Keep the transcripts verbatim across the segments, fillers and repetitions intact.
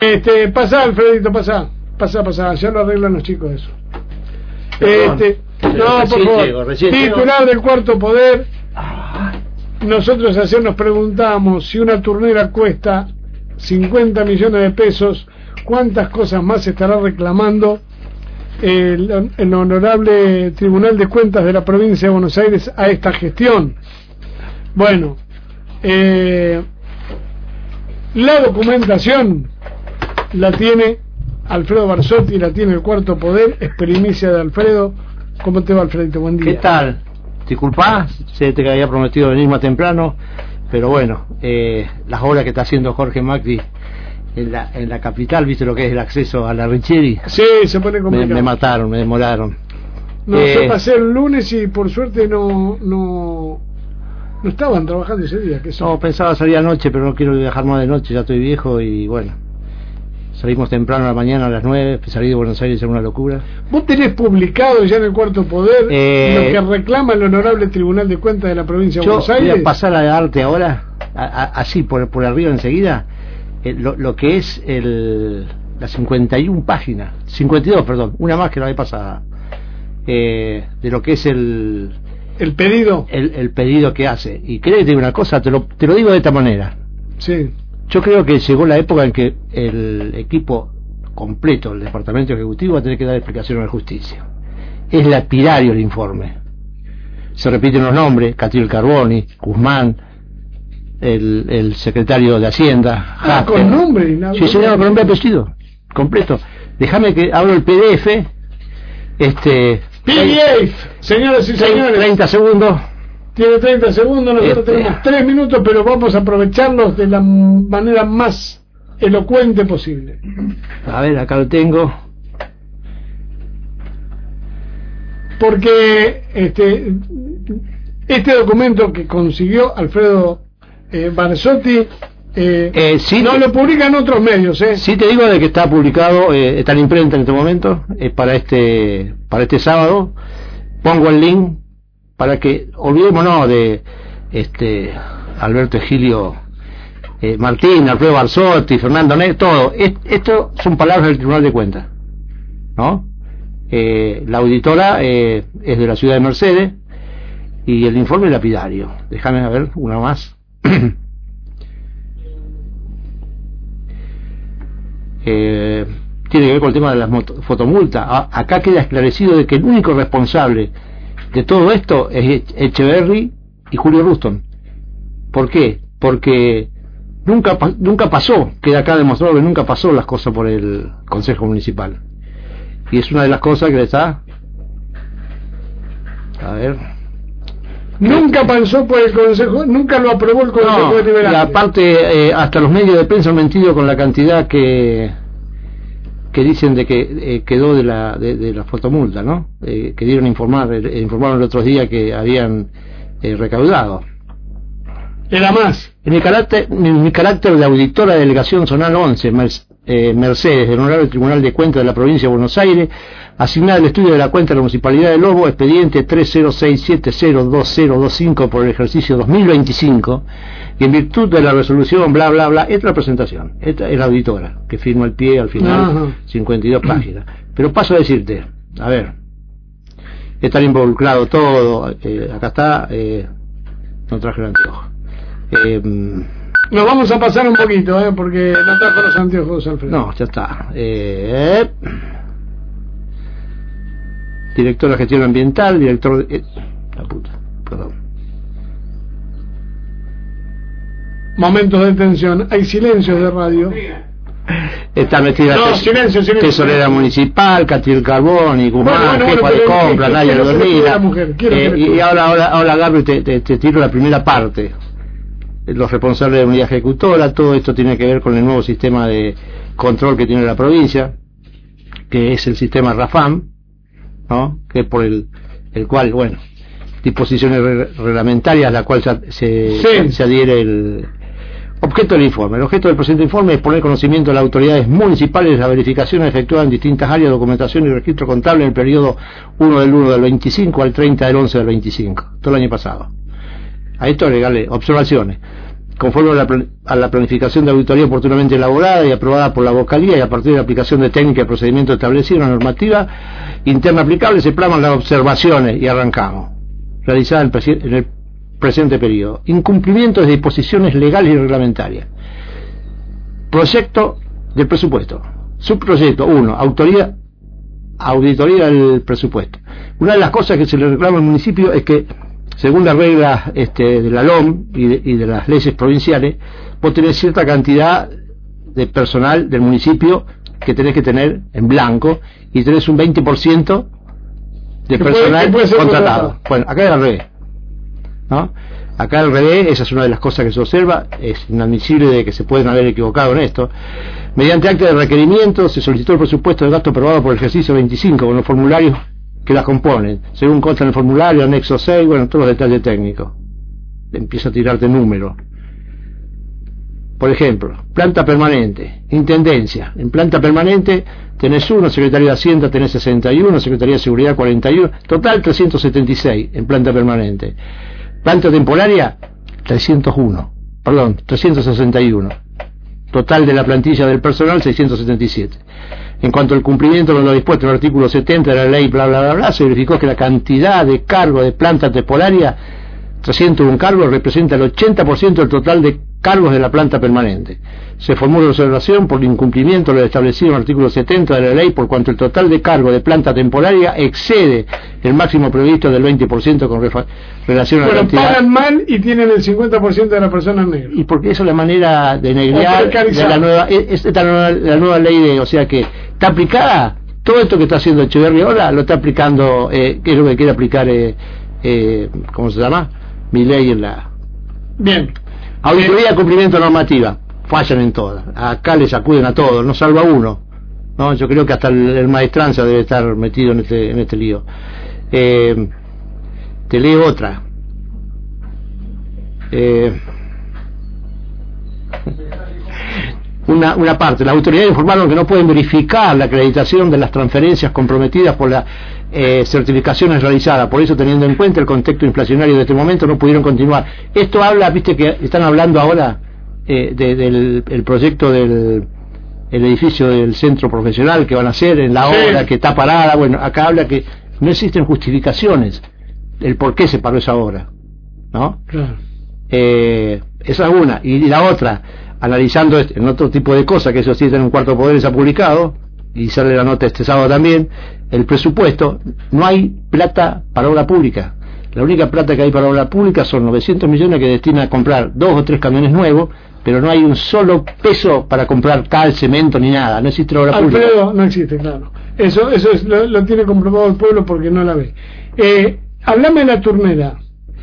Este, pasá, Alfredito, pasá. Pasá, pasá, ya lo arreglan los chicos eso. Este, no, por favor. Titular del Cuarto Poder. Nosotros ayer nos preguntamos si una turnera cuesta cincuenta millones de pesos, ¿cuántas cosas más estará reclamando el, el Honorable Tribunal de Cuentas de la Provincia de Buenos Aires a esta gestión? Bueno, eh, la documentación la tiene Alfredo Barsotti, la tiene el Cuarto Poder, es primicia de Alfredo. ¿Cómo te va, Alfredito? Buen día. ¿Qué tal? Disculpá, sé que había prometido venir más temprano, pero bueno, eh, las obras que está haciendo Jorge Macri en la, en la capital, viste lo que es el acceso a la Richieri. Sí, se pone complicado. Me, me mataron, me demoraron. No, eh, yo pasé el lunes y por suerte no no no estaban trabajando ese día. ¿Qué no, pensaba salir anoche, pero no quiero viajar más de noche, ya estoy viejo y bueno. Salimos temprano a la mañana a las nueve, salir de Buenos Aires era una locura. ¿Vos tenés publicado ya en el Cuarto Poder eh, lo que reclama el Honorable Tribunal de Cuentas de la Provincia de Buenos Aires? Yo voy a pasar a darte ahora, a, a, así por, por arriba enseguida, eh, lo, lo que es el, las cincuenta y una páginas, cincuenta y dos, perdón, una más que la vez pasada, eh, de lo que es el... El pedido. El, el pedido que hace. Y créete una cosa, te lo, te lo digo de esta manera. Sí. Yo creo que llegó la época en que el equipo completo del Departamento Ejecutivo va a tener que dar explicación a la justicia. Es lapidario el informe. Se repiten los nombres: Catriel Carboni, Guzmán, el, el secretario de Hacienda. Ah, Jasper. Con nombre y nada. Sí, se llama con nombre y apellido completo. Déjame que abro el P D F. Este. P D F, señoras y señores. treinta segundos. Tiene treinta segundos, nosotros este... tenemos tres minutos, pero vamos a aprovecharlos de la manera más elocuente posible. A ver, acá lo tengo. Porque este este documento que consiguió Alfredo eh, Barsotti eh, eh, sí, no lo publican otros medios, ¿eh? Sí, te digo de que está publicado, eh, está en imprenta en este momento, eh, para este para este sábado. Pongo el link para que olvidémonos de este Alberto Egilio eh, Martín, Alfredo Barsotti, Fernando Ney, todo. Es, esto son palabras del Tribunal de Cuentas, ¿no? Eh, la auditora eh, es de la ciudad de Mercedes y el informe es lapidario. Déjame ver una más. eh, tiene que ver con el tema de las fotomultas. A, acá queda esclarecido de que el único responsable de todo esto es Echeverry y Julio Ruston. ¿Por qué? Porque nunca nunca pasó, queda acá demostrado que nunca pasó las cosas por el Consejo Municipal. Y es una de las cosas que le está... A ver... Nunca pasó por el Consejo, nunca lo aprobó el Consejo no, Deliberante. Y aparte, eh, hasta los medios de prensa han mentido con la cantidad que... que dicen de que eh, quedó de la de, de la fotomulta, ¿no? Eh, que dieron a informar, eh, informaron el otro día que habían eh, recaudado. Era más. En mi carácter, en mi carácter de auditora de delegación zonal once, eh, Mercedes, del Honorable Tribunal de Cuentas de la Provincia de Buenos Aires, asignada al estudio de la cuenta de la Municipalidad de Lobo, expediente tres cero seis siete cero dos cero dos cinco por el ejercicio dos mil veinticinco, y en virtud de la resolución bla bla bla, esta es la presentación, esta es la auditora, que firma el pie al final, ajá, cincuenta y dos páginas. Pero paso a decirte, a ver, estar involucrado todo, eh, acá está, eh, no traje el anteojo. Eh, Nos vamos a pasar un poquito, eh, porque no trajo los anteojos, Alfredo. No, ya está. Eh, director de gestión ambiental, director de... Eh, la puta, perdón. Momentos de tensión, hay silencios de radio. Está metida no, silencio, silencio, tesorera silencio. municipal, Catriel Carboni, Guzmán, bueno, bueno, jefa bueno, de compra, nadie lo dormida. Eh, y ahora, ahora, ahora agarro y te, te, te tiro la primera parte. Los responsables de unidad ejecutora, todo esto tiene que ver con el nuevo sistema de control que tiene la provincia, que es el sistema RAFAM, ¿no? Que es por el, el cual, bueno, disposiciones re reglamentarias a la cual se, se, sí. se adhiere el objeto del informe. El objeto del presente informe es poner conocimiento a las autoridades municipales de las verificaciones efectuadas en distintas áreas de documentación y registro contable en el periodo uno del uno del veinticinco al treinta del once del veinticinco, todo el año pasado. A esto agregarle observaciones. conforme a la, a la planificación de auditoría oportunamente elaborada y aprobada por la vocalía y a partir de la aplicación de técnica y procedimientos establecidos en la normativa interna aplicable, se plasman las observaciones, y arrancamos, realizadas en, en el presente periodo. Incumplimiento de disposiciones legales y reglamentarias. Proyecto del presupuesto. Subproyecto uno, autoría, auditoría del presupuesto. Una de las cosas que se le reclama al municipio es que, según las reglas este, de la L O M y de, y de las leyes provinciales, vos tenés cierta cantidad de personal del municipio que tenés que tener en blanco, y tenés un veinte por ciento de personal puede, puede contratado. Bueno, acá es al revés, ¿no? Acá al revés, esa es una de las cosas que se observa. Es inadmisible de que se pueden haber equivocado en esto. Mediante acta de requerimiento se solicitó el presupuesto de gasto aprobado por el ejercicio veinticinco con los formularios que las componen, según consta en el formulario, anexo seis, bueno, todos los detalles técnicos. Empieza a tirarte números. Por ejemplo, planta permanente, intendencia. En planta permanente tenés uno, Secretaría de Hacienda tenés sesenta y uno, Secretaría de Seguridad cuarenta y uno, total trescientos setenta y seis en planta permanente. Planta temporaria, trescientos uno, perdón, trescientos sesenta y uno. Total de la plantilla del personal, seiscientos setenta y siete. En cuanto al cumplimiento de lo dispuesto en el artículo setenta de la ley, bla, bla, bla, bla, se verificó que la cantidad de cargos de planta temporaria, trescientos uno cargos, representa el ochenta por ciento del total de cargos de la planta permanente. Se formuló observación por el incumplimiento de lo establecido en el artículo setenta de la ley, por cuanto el total de cargos de planta temporaria excede el máximo previsto del veinte por ciento con relación a la cantidad. Pero pagan mal y tienen el cincuenta por ciento de la persona negra. Y porque eso es la manera de negrear de la nueva, es, es la, la nueva ley de, o sea que está aplicada, todo esto que está haciendo Echeverría ahora lo está aplicando, eh, que es lo que quiere aplicar, eh, eh, ¿cómo se llama? Mi ley en la... Bien. Auditoría de cumplimiento normativa, fallan en todas. Acá les acuden a todos, no salva uno. ¿No? Yo creo que hasta el, el maestranza debe estar metido en este, en este lío. Eh, te leo otra. Eh, una, una parte. Las autoridades informaron que no pueden verificar la acreditación de las transferencias comprometidas por las eh, certificaciones realizadas. Por eso, teniendo en cuenta el contexto inflacionario de este momento, no pudieron continuar. Esto habla, viste que están hablando ahora eh, de, del el proyecto del el edificio del centro profesional que van a hacer en la obra, sí, que está parada. Bueno, acá habla que no existen justificaciones el por qué se paró esa obra, ¿no? Claro. Eh, esa es una. Y la otra, analizando este, en otro tipo de cosas, que eso sí está en un cuarto poder, se ha publicado, y sale la nota este sábado también, el presupuesto, no hay plata para obra pública. La única plata que hay para obra pública son novecientos millones que destina a comprar dos o tres camiones nuevos, pero no hay un solo peso para comprar cal, cemento ni nada. No existe obra Alfredo, pública. Alfredo, no existe, claro. Eso eso es, lo, lo tiene comprobado el pueblo porque no la ve. Eh, háblame de la turnera.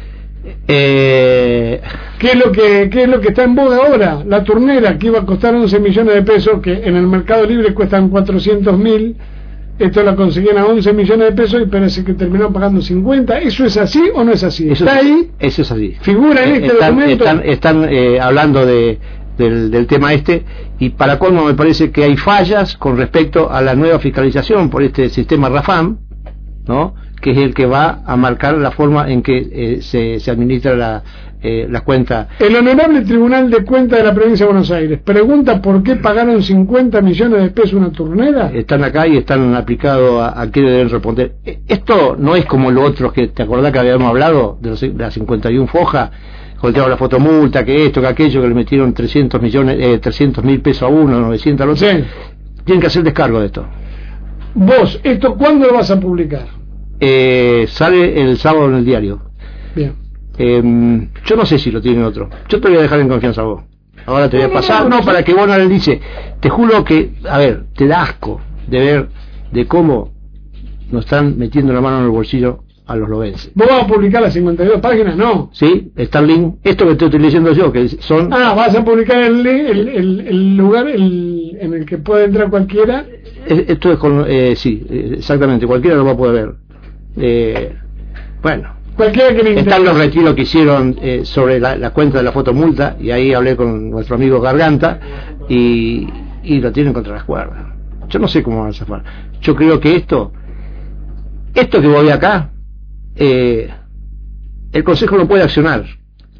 Eh... ¿Qué es lo que qué es lo que está en boga ahora? La turnera, que iba a costar once millones de pesos, que en el mercado libre cuestan cuatrocientos mil. Esto la conseguían a once millones de pesos y parece que terminó pagando cincuenta. ¿Eso es así o no es así? Eso ¿Está es, ahí? Eso es así. ¿Figura en eh, este están, documento? Están, están eh, hablando de, del, del tema este, y para colmo me parece que hay fallas con respecto a la nueva fiscalización por este sistema RAFAM, ¿no? Que es el que va a marcar la forma en que eh, se, se administra la, eh, la cuenta. El Honorable Tribunal de Cuentas de la Provincia de Buenos Aires pregunta por qué pagaron cincuenta millones de pesos una turnera. Están acá y están aplicados a, a qué deben responder. Esto no es como lo otro que te acordás que habíamos hablado de, los, de las cincuenta y una fojas, con el tema de la fotomulta, que esto, que aquello, que le metieron trescientos millones, eh, trescientos mil pesos a uno, novecientos al otro. Sí. Tienen que hacer descargo de esto. Vos, ¿esto cuándo lo vas a publicar? Eh, sale el sábado en el diario. Bien. Eh, yo no sé si lo tiene otro. Yo te voy a dejar en confianza a vos. Ahora te voy a pasar, no, no, no, no para que vos no le dice. Te juro que, a ver, te da asco de ver de cómo nos están metiendo la mano en el bolsillo a los lobenses. ¿Vos vas a publicar las cincuenta y dos páginas? No. Sí, está el link. Esto que te estoy leyendo yo, que son... Ah, vas a publicar el, el, el, el lugar el, en el que puede entrar cualquiera. Esto es con... Eh, sí, exactamente, cualquiera lo va a poder ver. Eh, bueno, cualquiera que le están los retiros que hicieron eh, sobre la, la cuenta de la fotomulta, y ahí hablé con nuestro amigo Garganta y, y lo tienen contra las cuerdas. Yo no sé cómo van a zafar. Yo creo que esto esto que voy acá, eh, el Consejo no puede accionar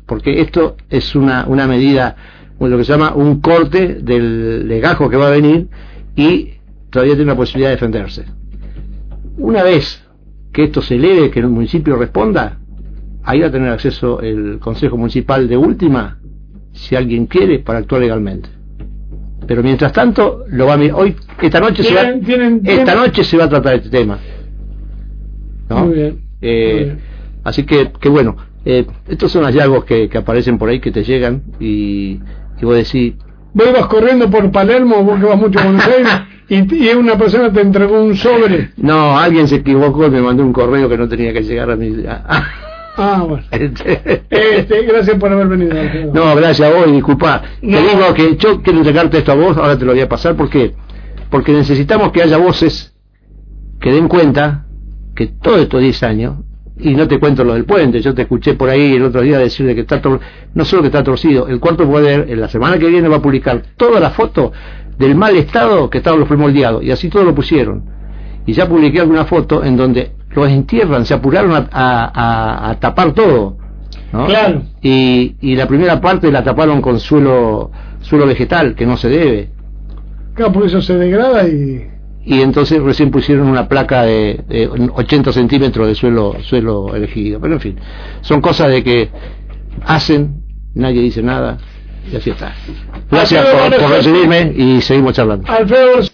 porque esto es una, una medida, lo que se llama un corte del legajo que va a venir, y todavía tiene la posibilidad de defenderse. Una vez que esto se eleve, que el municipio responda, ahí va a tener acceso el Consejo Municipal de última, si alguien quiere, para actuar legalmente. Pero mientras tanto, lo va a mirar. Hoy, esta noche, se va, tienen, esta tienen... noche se va a tratar este tema, ¿no? Muy bien, eh, muy bien. Así que, que bueno, eh, estos son hallazgos que, que aparecen por ahí, que te llegan, y, y vos decís... Vos ibas corriendo por Palermo, vos que vas mucho a Buenos Aires, y, y una persona te entregó un sobre. No, alguien se equivocó y me mandó un correo que no tenía que llegar a mi... A, Ah, bueno. Este, gracias por haber venido. Alfredo. No, gracias a vos, disculpa. No. Te digo que yo quiero entregarte esto a vos, ahora te lo voy a pasar. ¿Por qué? Porque necesitamos que haya voces que den cuenta que todos estos diez años, y no te cuento lo del puente, yo te escuché por ahí el otro día decir de que está tor no solo que está torcido, el Cuarto Poder en la semana que viene va a publicar todas las fotos del mal estado que estaban los primordiados, y así todos lo pusieron. Y ya publiqué alguna foto en donde los entierran, se apuraron a, a, a, a tapar todo, ¿no? Claro. Y, y la primera parte la taparon con suelo suelo vegetal, que no se debe. Claro, por eso se degrada y... Y entonces recién pusieron una placa de, de ochenta centímetros de suelo suelo elegido. Pero en fin, son cosas de que hacen, nadie dice nada, y así está. Gracias por, por recibirme y seguimos charlando. Alfredo